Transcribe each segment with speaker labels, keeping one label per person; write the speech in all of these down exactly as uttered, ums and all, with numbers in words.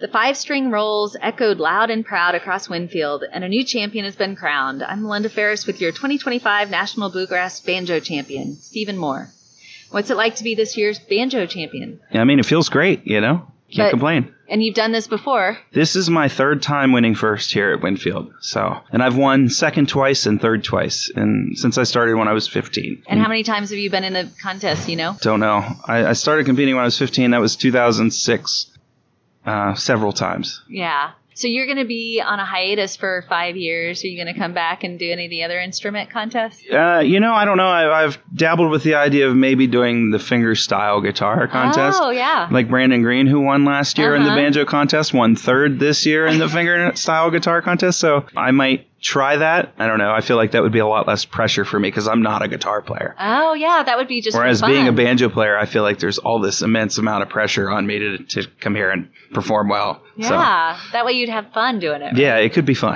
Speaker 1: The five-string rolls echoed loud and proud across Winfield, and a new champion has been crowned. I'm Melinda Ferris with your twenty twenty-five National Bluegrass Banjo Champion, Stephen Moore. What's it like to be this year's banjo champion?
Speaker 2: I mean, it feels great, you know? Can't but, complain.
Speaker 1: And you've done this before.
Speaker 2: This is my third time winning first here at Winfield. So, and I've won second twice and third twice, and since I started when I was fifteen.
Speaker 1: And how many times have you been in the contest, you know?
Speaker 2: Don't know. I, I started competing when I was fifteen. That was two thousand six. Uh, several times.
Speaker 1: Yeah. So you're going to be on a hiatus for five years. Are you going to come back and do any of the other instrument contests?
Speaker 2: Uh, you know, I don't know. I, I've dabbled with the idea of maybe doing the finger-style guitar contest.
Speaker 1: Oh, yeah.
Speaker 2: Like Brandon Green, who won last year
Speaker 1: uh-huh.
Speaker 2: in the banjo contest, won third this year in the finger-style guitar contest. So I might try that. I don't know. I feel like that would be a lot less pressure for me because I'm not a guitar player.
Speaker 1: Oh, yeah. That would be just
Speaker 2: Whereas
Speaker 1: fun.
Speaker 2: being a banjo player, I feel like there's all this immense amount of pressure on me to, to come here and perform well.
Speaker 1: Yeah.
Speaker 2: So,
Speaker 1: that way you'd have fun doing it. Right?
Speaker 2: Yeah, it could be fun.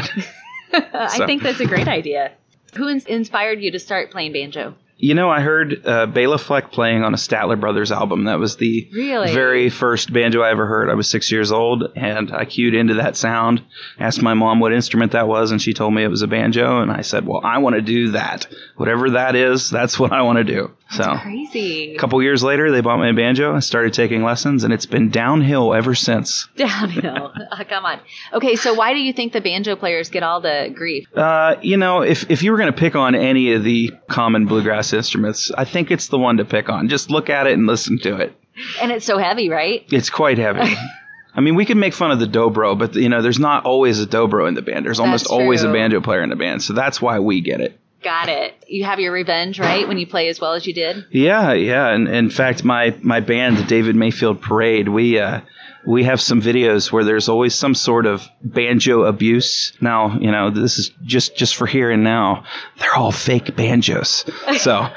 Speaker 1: I
Speaker 2: so.
Speaker 1: think that's a great idea. Who in- inspired you to start playing banjo?
Speaker 2: You know, I heard uh, Bela Fleck playing on a Statler Brothers album. That was the
Speaker 1: really?
Speaker 2: very first banjo I ever heard. I was six years old, and I cued into that sound, asked my mom what instrument that was, and she told me it was a banjo, and I said, well, I want to do that. Whatever that is, that's what I want to do.
Speaker 1: That's
Speaker 2: so,
Speaker 1: crazy.
Speaker 2: A couple years later, they bought me a banjo. I started taking lessons, and it's been downhill ever since.
Speaker 1: Downhill. Oh, come on. Okay, so why do you think the banjo players get all the grief?
Speaker 2: Uh, you know, if, if you were going to pick on any of the common bluegrass instruments, I think it's the one to pick on. Just look at it and listen to it.
Speaker 1: And it's so heavy, right?
Speaker 2: It's quite heavy. I mean, we can make fun of the dobro, but, you know, there's not always a dobro in the band. There's almost
Speaker 1: That's
Speaker 2: always
Speaker 1: true.
Speaker 2: a banjo player in the band, so that's why we get it.
Speaker 1: Got it. You have your revenge, right, when you play as well as you did?
Speaker 2: Yeah, yeah. And in fact, my, my band, the David Mayfield Parade, we uh, we have some videos where there's always some sort of banjo abuse. Now, you know, this is just, just for here and now. They're all fake banjos. So,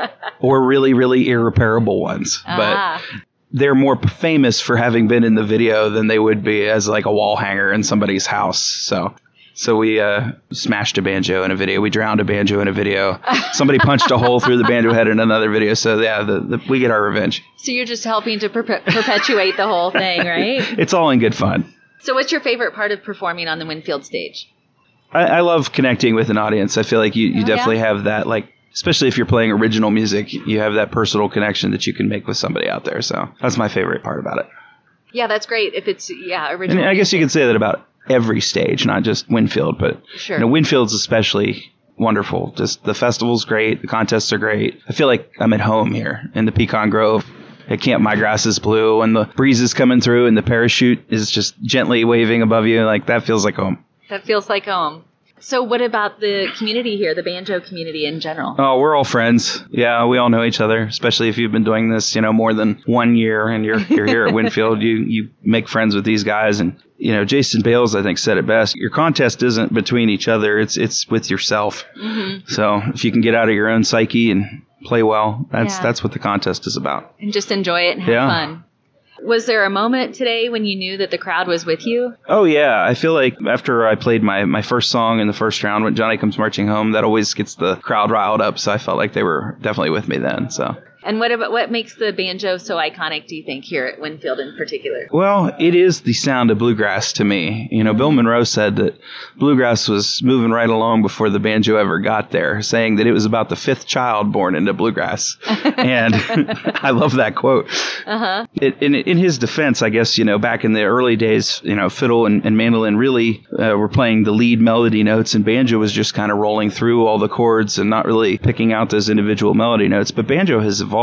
Speaker 2: or really, really irreparable ones.
Speaker 1: Ah.
Speaker 2: But they're more famous for having been in the video than they would be as like a wall hanger in somebody's house. So... So we uh, smashed a banjo in a video. We drowned a banjo in a video. Somebody punched a hole through the banjo head in another video. So, yeah, the, the, we get our revenge.
Speaker 1: So you're just helping to per- perpetuate the whole thing, right?
Speaker 2: It's all in good fun.
Speaker 1: So what's your favorite part of performing on the Winfield stage?
Speaker 2: I, I love connecting with an audience. I feel like you, you
Speaker 1: oh,
Speaker 2: definitely
Speaker 1: yeah?
Speaker 2: have that, like, especially if you're playing original music, you have that personal connection that you can make with somebody out there. So that's my favorite part about it.
Speaker 1: Yeah, that's great. If it's, yeah, original.
Speaker 2: And I guess you could say that about every stage, not just Winfield, but
Speaker 1: sure.
Speaker 2: you know, Winfield's especially wonderful. Just the festival's great, the contests are great. I feel like I'm at home here in the Pecan Grove at Camp My Grass is Blue, and the breeze is coming through and the parachute is just gently waving above you. Like, that feels like home.
Speaker 1: That feels like home. So what about the community here, the banjo community in general?
Speaker 2: Oh, we're all friends. Yeah, we all know each other, especially if you've been doing this, you know, more than one year and you're you're here at Winfield. You you make friends with these guys. And, you know, Jason Bales, I think, said it best. Your contest isn't between each other. It's it's with yourself.
Speaker 1: Mm-hmm.
Speaker 2: So if you can get out of your own psyche and play well, that's
Speaker 1: yeah.
Speaker 2: that's what the contest is about.
Speaker 1: And just enjoy it and have
Speaker 2: yeah.
Speaker 1: fun. Was there a moment today when you knew that the crowd was with you?
Speaker 2: Oh, yeah. I feel like after I played my, my first song in the first round, when Johnny Comes Marching Home, that always gets the crowd riled up. So I felt like they were definitely with me then. So.
Speaker 1: And what about what makes the banjo so iconic, do you think, here at Winfield in particular?
Speaker 2: Well, it is the sound of bluegrass to me. You know, Bill Monroe said that bluegrass was moving right along before the banjo ever got there, saying that it was about the fifth child born into bluegrass. And I love that quote.
Speaker 1: Uh-huh.
Speaker 2: It, in, in his defense, I guess, you know, back in the early days, you know, fiddle and, and mandolin really uh, were playing the lead melody notes, and banjo was just kind of rolling through all the chords and not really picking out those individual melody notes. But banjo has evolved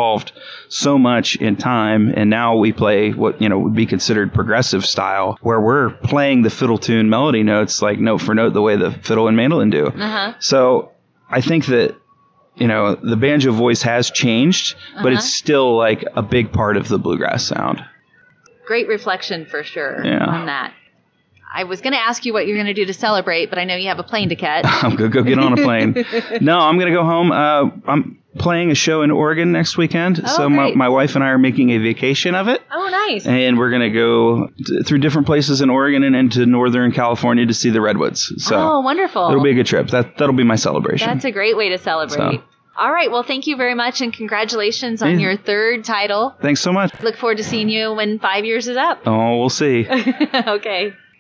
Speaker 2: so much in time, and now we play what, you know, would be considered progressive style, where we're playing the fiddle tune melody notes like note for note the way the fiddle and mandolin do.
Speaker 1: Uh-huh.
Speaker 2: So I think that, you know, the banjo voice has changed, uh-huh. but it's still like a big part of the bluegrass sound.
Speaker 1: Great reflection for sure
Speaker 2: yeah.
Speaker 1: on that. I was going to ask you what you're going to do to celebrate, but I know you have a plane to catch.
Speaker 2: I'm going to go get on a plane. No, I'm going to go home. Uh, I'm playing a show in Oregon next weekend.
Speaker 1: Oh,
Speaker 2: so my, my wife and I are making a vacation of it.
Speaker 1: Oh, nice.
Speaker 2: And we're going to go t- through different places in Oregon and into Northern California to see the redwoods. So
Speaker 1: oh, wonderful.
Speaker 2: It'll be a good trip. That, that'll be my celebration.
Speaker 1: That's a great way to celebrate.
Speaker 2: So,
Speaker 1: All right. Well, thank you very much, and congratulations on
Speaker 2: Yeah.
Speaker 1: your third title.
Speaker 2: Thanks so much.
Speaker 1: Look forward to seeing you when five years is up.
Speaker 2: Oh, we'll see.
Speaker 1: Okay.